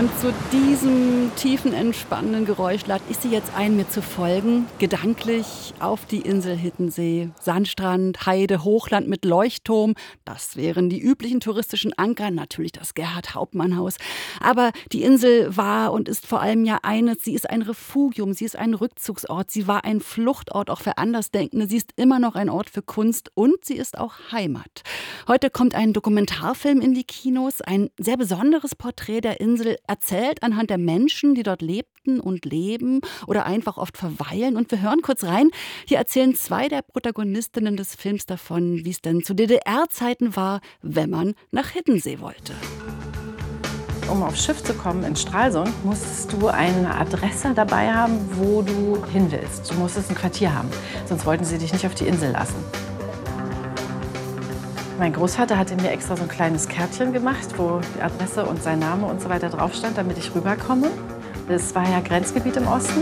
Und zu diesem tiefen, entspannenden Geräusch lade ich Sie jetzt ein, mir zu folgen, gedanklich auf die Insel Hiddensee. Sandstrand, Heide, Hochland mit Leuchtturm, das wären die üblichen touristischen Anker, natürlich das Gerhard-Hauptmann-Haus. Aber die Insel war und ist vor allem ja eines, sie ist ein Refugium, sie ist ein Rückzugsort, sie war ein Fluchtort auch für Andersdenkende, sie ist immer noch ein Ort für Kunst und sie ist auch Heimat. Heute kommt ein Dokumentarfilm in die Kinos, ein sehr besonderes Porträt der Insel, erzählt anhand der Menschen, die dort lebten und leben oder einfach oft verweilen. Und wir hören kurz rein. Hier erzählen zwei der Protagonistinnen des Films davon, wie es denn zu DDR-Zeiten war, wenn man nach Hiddensee wollte. Um aufs Schiff zu kommen in Stralsund, musstest du eine Adresse dabei haben, wo du hin willst. Du musstest ein Quartier haben, sonst wollten sie dich nicht auf die Insel lassen. Mein Großvater hatte mir extra so ein kleines Kärtchen gemacht, wo die Adresse und sein Name und so weiter drauf stand, damit ich rüberkomme. Das war ja Grenzgebiet im Osten.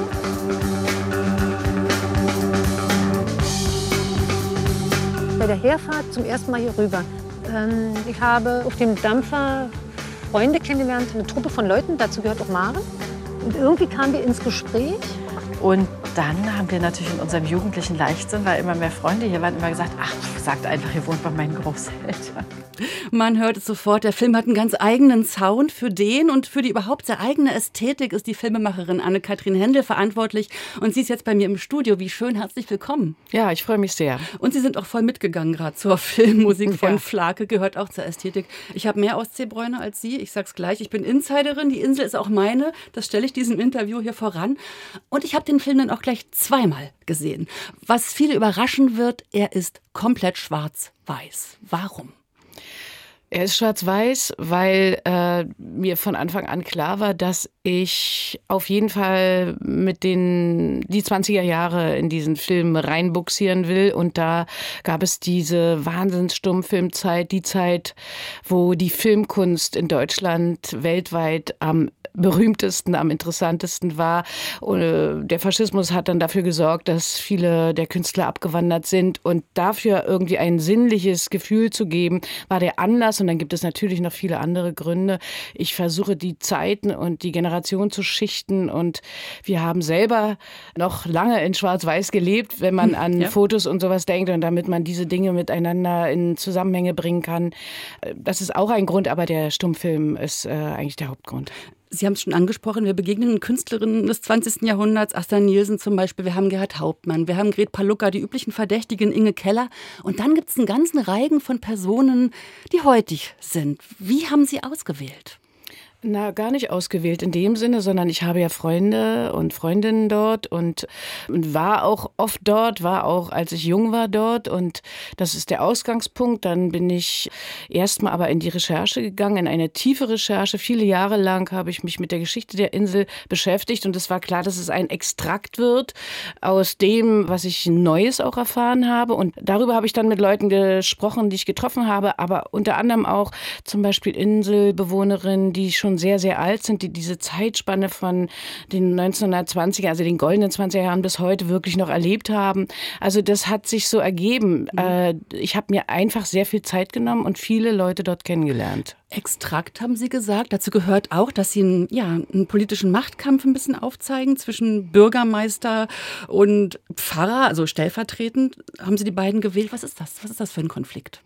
Bei der Herfahrt zum ersten Mal hier rüber. Ich habe auf dem Dampfer Freunde kennengelernt, eine Truppe von Leuten, dazu gehört auch Maren. Und irgendwie kamen wir ins Gespräch. Und dann haben wir natürlich in unserem jugendlichen Leichtsinn, weil immer mehr Freunde hier waren, immer gesagt, ach, sagt einfach, ihr wohnt bei meinen Großeltern. Man hört es sofort, der Film hat einen ganz eigenen Sound. Für den und für die überhaupt sehr eigene Ästhetik ist die Filmemacherin Anne-Kathrin Hendel verantwortlich. Und sie ist jetzt bei mir im Studio. Wie schön, herzlich willkommen. Ja, ich freue mich sehr. Und Sie sind auch voll mitgegangen gerade zur Filmmusik von Flake, gehört auch zur Ästhetik. Ich habe mehr Ostseebräune als Sie, ich sag's gleich. Ich bin Insiderin, die Insel ist auch meine. Das stelle ich diesem Interview hier voran. Und ich habe den Film dann auch gleich zweimal gesehen. Was viele überraschen wird, er ist komplett schwarz-weiß. Warum? Er ist schwarz-weiß, weil mir von Anfang an klar war, dass ich auf jeden Fall mit die 20er Jahre in diesen Film reinbuxieren will. Und da gab es diese Wahnsinnsstummfilmzeit, die Zeit, wo die Filmkunst in Deutschland weltweit am berühmtesten, am interessantesten war. Und der Faschismus hat dann dafür gesorgt, dass viele der Künstler abgewandert sind. Und dafür irgendwie ein sinnliches Gefühl zu geben, war der Anlass. Und dann gibt es natürlich noch viele andere Gründe. Ich versuche die Zeiten und die Generation zu schichten. Und wir haben selber noch lange in Schwarz-Weiß gelebt, wenn man an Fotos und sowas denkt. Und damit man diese Dinge miteinander in Zusammenhänge bringen kann. Das ist auch ein Grund, aber der Stummfilm ist eigentlich der Hauptgrund. Sie haben es schon angesprochen, wir begegnen Künstlerinnen des 20. Jahrhunderts, Asta Nielsen zum Beispiel, wir haben Gerhard Hauptmann, wir haben Gret Palucka, die üblichen Verdächtigen, Inge Keller. Und dann gibt es einen ganzen Reigen von Personen, die heutig sind. Wie haben Sie ausgewählt? Na, gar nicht ausgewählt in dem Sinne, sondern ich habe ja Freunde und Freundinnen dort und war auch oft dort, war auch, als ich jung war, dort und das ist der Ausgangspunkt. Dann bin ich erstmal aber in die Recherche gegangen, in eine tiefe Recherche. Viele Jahre lang habe ich mich mit der Geschichte der Insel beschäftigt und es war klar, dass es ein Extrakt wird aus dem, was ich Neues auch erfahren habe und darüber habe ich dann mit Leuten gesprochen, die ich getroffen habe, aber unter anderem auch zum Beispiel Inselbewohnerinnen, die schon sehr, sehr alt sind, die diese Zeitspanne von den 1920er, also den goldenen 20er Jahren bis heute wirklich noch erlebt haben. Also das hat sich so ergeben. Ich habe mir einfach sehr viel Zeit genommen und viele Leute dort kennengelernt. Extrakt, haben Sie gesagt. Dazu gehört auch, dass Sie einen politischen Machtkampf ein bisschen aufzeigen zwischen Bürgermeister und Pfarrer, also stellvertretend. Haben Sie die beiden gewählt? Was ist das? Was ist das für ein Konflikt?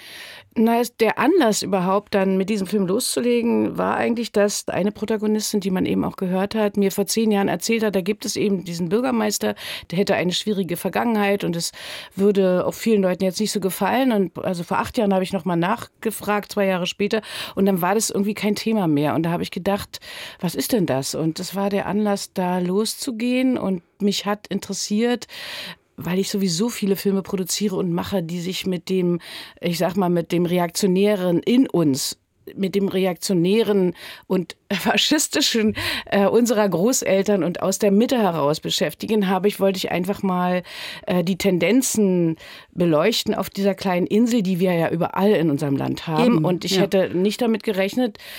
Na, der Anlass überhaupt dann mit diesem Film loszulegen, war eigentlich, dass eine Protagonistin, die man eben auch gehört hat, mir vor 10 Jahren erzählt hat, da gibt es eben diesen Bürgermeister, der hätte eine schwierige Vergangenheit und es würde auch vielen Leuten jetzt nicht so gefallen. Und also vor 8 Jahren habe ich nochmal nachgefragt, 2 Jahre später, und dann war das irgendwie kein Thema mehr. Und da habe ich gedacht, was ist denn das? Und das war der Anlass, da loszugehen und mich hat interessiert, weil ich sowieso viele Filme produziere und mache, die sich mit dem, ich sag mal, mit dem Reaktionären in uns, mit dem Reaktionären und Faschistischen unserer Großeltern und aus der Mitte heraus beschäftigen, wollte ich einfach mal die Tendenzen beleuchten auf dieser kleinen Insel, die wir ja überall in unserem Land haben. Eben, und ich hätte nicht damit gerechnet,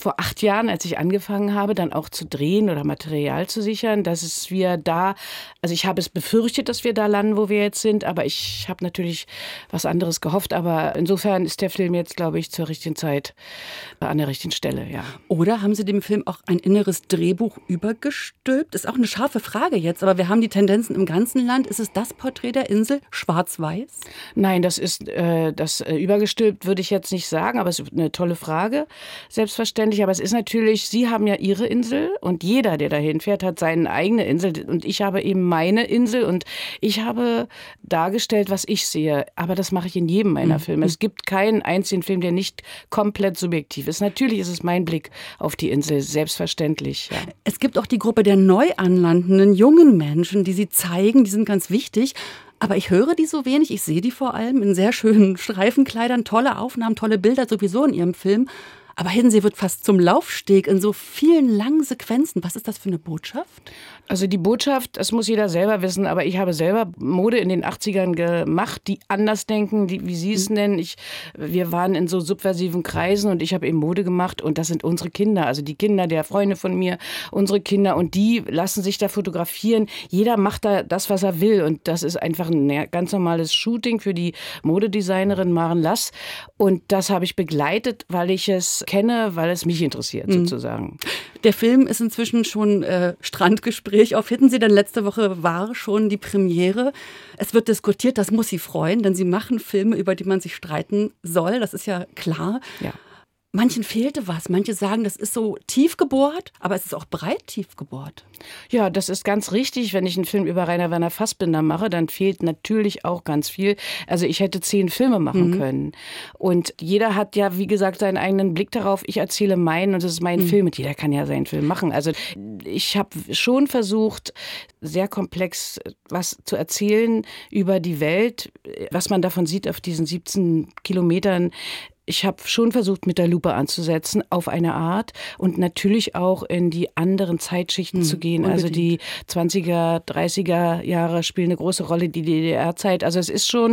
vor 8 Jahren, als ich angefangen habe, dann auch zu drehen oder Material zu sichern, dass wir da, also ich habe es befürchtet, dass wir da landen, wo wir jetzt sind, aber ich habe natürlich was anderes gehofft. Aber insofern ist der Film jetzt, glaube ich, zur richtigen Zeit an der richtigen Stelle, ja. Oder haben Sie dem Film auch ein inneres Drehbuch übergestülpt? Ist auch eine scharfe Frage jetzt, aber wir haben die Tendenzen im ganzen Land. Ist es das Porträt der Insel, schwarz-weiß? Nein, das ist übergestülpt, würde ich jetzt nicht sagen, aber es ist eine tolle Frage, selbstverständlich. Aber es ist natürlich, Sie haben ja Ihre Insel und jeder, der dahin fährt, hat seine eigene Insel und ich habe eben meine Insel und ich habe dargestellt, was ich sehe. Aber das mache ich in jedem meiner Filme. Es gibt keinen einzigen Film, der nicht komplett subjektiv ist. Natürlich ist es mein Blick auf die Insel, selbstverständlich. Ja. Es gibt auch die Gruppe der neu anlandenden jungen Menschen, die Sie zeigen, die sind ganz wichtig. Aber ich höre die so wenig, ich sehe die vor allem in sehr schönen Streifenkleidern, tolle Aufnahmen, tolle Bilder sowieso in Ihrem Film. Aber Hiddensee wird fast zum Laufsteg in so vielen langen Sequenzen. Was ist das für eine Botschaft? Also die Botschaft, das muss jeder selber wissen, aber ich habe selber Mode in den 80ern gemacht, die anders denken, wie Sie es nennen. Wir waren in so subversiven Kreisen und ich habe eben Mode gemacht und das sind unsere Kinder, also die Kinder der Freunde von mir, unsere Kinder und die lassen sich da fotografieren. Jeder macht da das, was er will und das ist einfach ein ganz normales Shooting für die Modedesignerin Maren Lass und das habe ich begleitet, weil ich es kenne, weil es mich interessiert sozusagen. Der Film ist inzwischen schon Strandgespräch auf Hiddensee, denn letzte Woche war schon die Premiere. Es wird diskutiert, das muss Sie freuen, denn Sie machen Filme, über die man sich streiten soll, das ist ja klar. Ja. Manchen fehlte was. Manche sagen, das ist so tief gebohrt, aber es ist auch breit tief gebohrt. Ja, das ist ganz richtig. Wenn ich einen Film über Rainer Werner Fassbinder mache, dann fehlt natürlich auch ganz viel. Also ich hätte 10 Filme machen können. Und jeder hat ja, wie gesagt, seinen eigenen Blick darauf. Ich erzähle meinen und es ist mein Film und jeder kann ja seinen Film machen. Also ich habe schon versucht, sehr komplex was zu erzählen über die Welt, was man davon sieht auf diesen 17 Kilometern. Ich habe schon versucht, mit der Lupe anzusetzen, auf eine Art und natürlich auch in die anderen Zeitschichten zu gehen. Unbedingt. Also die 20er, 30er Jahre spielen eine große Rolle, die DDR-Zeit. Also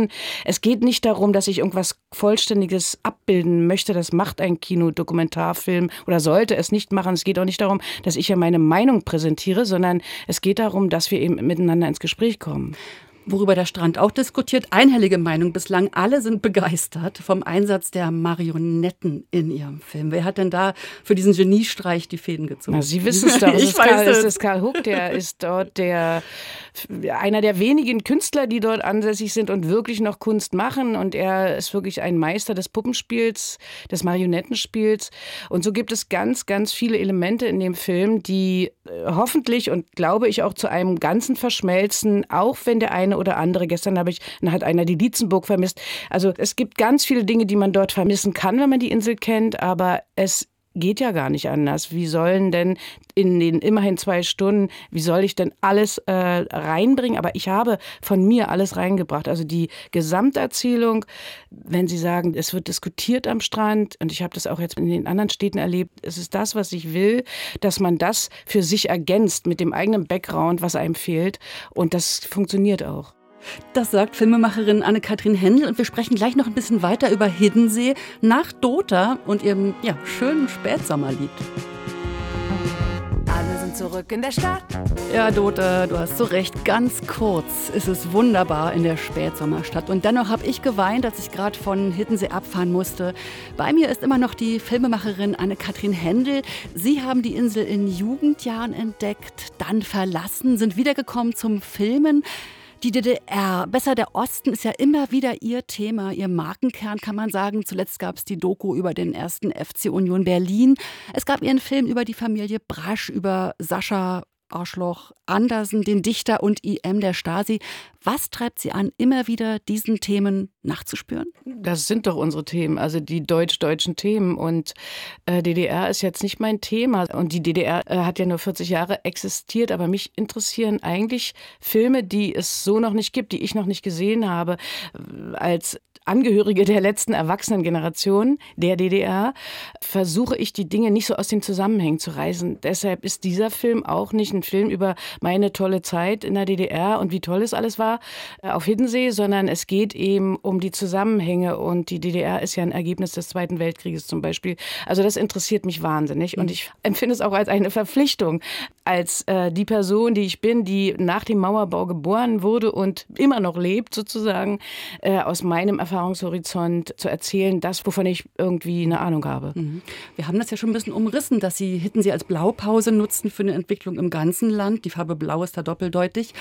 es geht nicht darum, dass ich irgendwas Vollständiges abbilden möchte. Das macht ein Kinodokumentarfilm oder sollte es nicht machen. Es geht auch nicht darum, dass ich ja meine Meinung präsentiere, sondern es geht darum, dass wir eben miteinander ins Gespräch kommen. Worüber der Strand auch diskutiert, einhellige Meinung bislang, alle sind begeistert vom Einsatz der Marionetten in Ihrem Film. Wer hat denn da für diesen Geniestreich die Fäden gezogen? Na, Sie wissen es doch, es ist Karl Huck, der ist dort einer der wenigen Künstler, die dort ansässig sind und wirklich noch Kunst machen und er ist wirklich ein Meister des Puppenspiels, des Marionettenspiels und so gibt es ganz, ganz viele Elemente in dem Film, die hoffentlich und glaube ich auch zu einem Ganzen verschmelzen, auch wenn der eine oder andere, gestern hat einer die Lietzenburg vermisst. Also es gibt ganz viele Dinge, die man dort vermissen kann, wenn man die Insel kennt, aber es geht ja gar nicht anders. Wie sollen denn in den immerhin 2 Stunden, wie soll ich denn alles reinbringen? Aber ich habe von mir alles reingebracht. Also die Gesamterzählung, wenn Sie sagen, es wird diskutiert am Strand und ich habe das auch jetzt in den anderen Städten erlebt, es ist das, was ich will, dass man das für sich ergänzt mit dem eigenen Background, was einem fehlt und das funktioniert auch. Das sagt Filmemacherin Anne-Kathrin Hendel und wir sprechen gleich noch ein bisschen weiter über Hiddensee nach Dota und ihrem schönen Spätsommerlied. Alle sind zurück in der Stadt. Ja, Dota, du hast so recht. Ganz kurz ist es wunderbar in der Spätsommerstadt. Und dennoch habe ich geweint, als ich gerade von Hiddensee abfahren musste. Bei mir ist immer noch die Filmemacherin Anne-Kathrin Hendel. Sie haben die Insel in Jugendjahren entdeckt, dann verlassen, sind wiedergekommen zum Filmen. Die DDR, besser der Osten, ist ja immer wieder Ihr Thema, Ihr Markenkern, kann man sagen. Zuletzt gab es die Doku über den ersten FC Union Berlin. Es gab Ihren Film über die Familie Brasch, über Sascha Arschloch Andersen, den Dichter und IM der Stasi. Was treibt Sie an, immer wieder diesen Themen nachzuspüren? Das sind doch unsere Themen, also die deutsch-deutschen Themen. Und DDR ist jetzt nicht mein Thema. Und die DDR hat ja nur 40 Jahre existiert. Aber mich interessieren eigentlich Filme, die es so noch nicht gibt, die ich noch nicht gesehen habe. Als Angehörige der letzten Erwachsenengeneration der DDR versuche ich, die Dinge nicht so aus den Zusammenhängen zu reißen. Deshalb ist dieser Film auch nicht ein Film über meine tolle Zeit in der DDR und wie toll es alles war auf Hiddensee, sondern es geht eben um die Zusammenhänge und die DDR ist ja ein Ergebnis des Zweiten Weltkrieges zum Beispiel. Also das interessiert mich wahnsinnig und ich empfinde es auch als eine Verpflichtung, als die Person, die ich bin, die nach dem Mauerbau geboren wurde und immer noch lebt sozusagen, aus meinem Erfahrungshorizont zu erzählen, das, wovon ich irgendwie eine Ahnung habe. Wir haben das ja schon ein bisschen umrissen, dass Sie Hiddensee als Blaupause nutzen für eine Entwicklung im ganzen Land. Die Farbe Blau ist da doppeldeutig.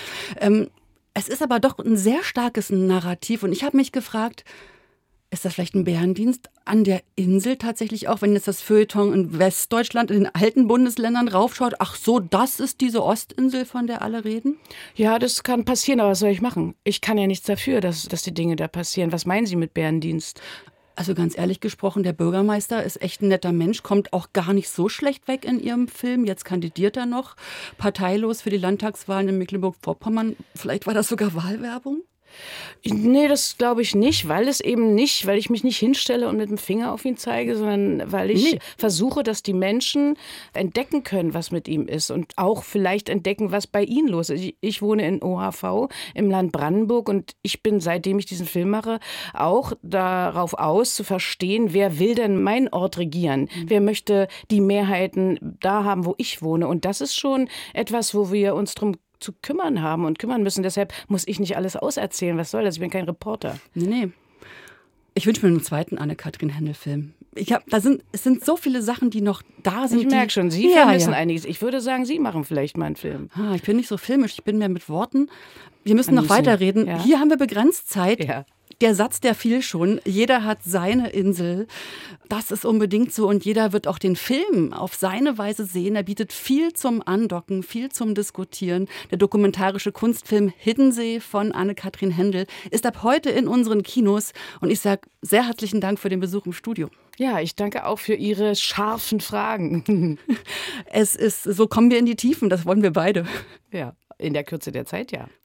Es ist aber doch ein sehr starkes Narrativ und ich habe mich gefragt, ist das vielleicht ein Bärendienst an der Insel tatsächlich auch, wenn jetzt das Feuilleton in Westdeutschland, in den alten Bundesländern raufschaut? Ach so, das ist diese Ostinsel, von der alle reden? Ja, das kann passieren, aber was soll ich machen? Ich kann ja nichts dafür, dass die Dinge da passieren. Was meinen Sie mit Bärendienst? Also ganz ehrlich gesprochen, der Bürgermeister ist echt ein netter Mensch, kommt auch gar nicht so schlecht weg in Ihrem Film. Jetzt kandidiert er noch parteilos für die Landtagswahlen in Mecklenburg-Vorpommern. Vielleicht war das sogar Wahlwerbung? Nee, das glaube ich nicht, weil ich mich nicht hinstelle und mit dem Finger auf ihn zeige, sondern weil ich versuche, dass die Menschen entdecken können, was mit ihm ist und auch vielleicht entdecken, was bei ihnen los ist. Ich wohne in OHV im Land Brandenburg und ich bin, seitdem ich diesen Film mache, auch darauf aus, zu verstehen, wer will denn meinen Ort regieren? Wer möchte die Mehrheiten da haben, wo ich wohne? Und das ist schon etwas, wo wir uns drum zu kümmern haben und kümmern müssen. Deshalb muss ich nicht alles auserzählen. Was soll das? Ich bin kein Reporter. Nee. Ich wünsche mir einen zweiten Anne-Kathrin Händel-Film. Es sind so viele Sachen, die noch da sind. Ich merke schon, Sie vermissen einiges. Ich würde sagen, Sie machen vielleicht mal einen Film. Ich bin nicht so filmisch, ich bin mehr mit Worten. Wir müssen noch weiterreden. Ja. Hier haben wir begrenzt Zeit. Ja. Der Satz, der fiel schon, jeder hat seine Insel. Das ist unbedingt so und jeder wird auch den Film auf seine Weise sehen. Er bietet viel zum Andocken, viel zum Diskutieren. Der dokumentarische Kunstfilm Hiddensee von Anne-Kathrin Händel ist ab heute in unseren Kinos. Und ich sage sehr herzlichen Dank für den Besuch im Studio. Ja, ich danke auch für Ihre scharfen Fragen. So kommen wir in die Tiefen, das wollen wir beide. Ja, in der Kürze der Zeit, ja.